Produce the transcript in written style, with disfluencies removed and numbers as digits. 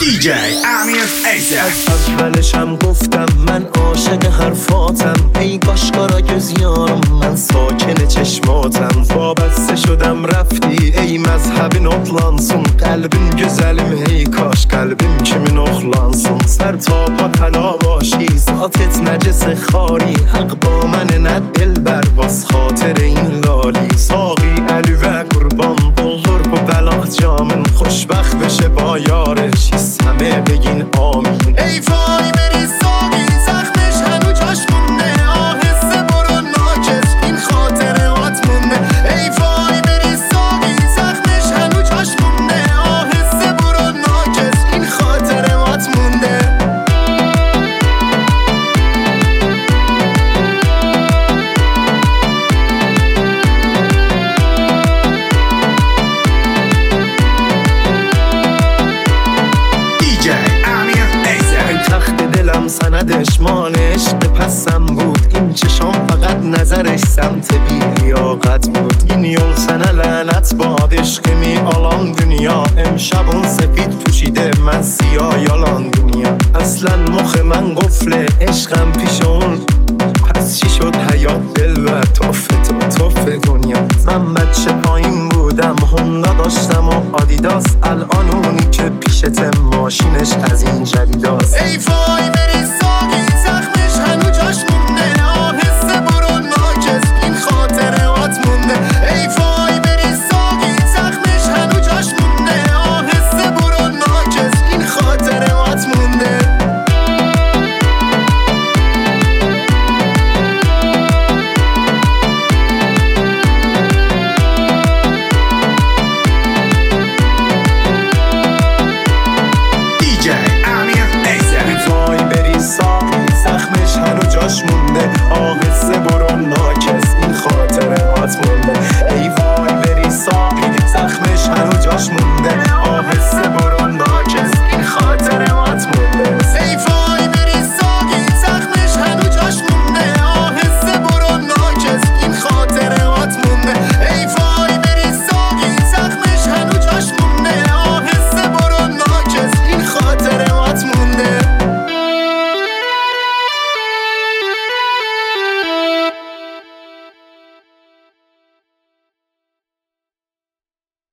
DJ امیر ایزه. از اولشم گفتم من عاشق حرفاتم، ای کاشکارا gözیارم من ساکن چشماتم. وابسته شدم رفتی ey mezhebin oklansın, kalbim güzelim ey kaş kalbim kimin oklansın. Ser ta pa tela باشی ذاتت نجس خاری، حق با من نه دلبر باز خاطر این لالی. ساقی علی و قربان olur bu بلاغ جامن، خوشبخت بشه با یارش همه بگین آمین. ای وای بری ساقی زخمش هنو جاش مونده، آهسته برو ناکش این خاطرات مونده. ای وای بری ساقی زخمش هنو جاش مونده، آهسته برو ناکش این خاطرات مونده. سندش مال عشق پسم بود، این چشام فقط نظرش سمت بی لیاقت بود. این یول سنه لعنت باد عشقمی آلان دنیا، امشب اون سفید پوشیده من سیاه یالان دنیا. اصلا مخ من قفله عشقم پیش اون، پس چی شد حیات دل و توف دنیا. من بچه پایین بودم هوندا داشتم و آدیداس، الان اونی که پیشت ماشینش از این جدیداست. ای وای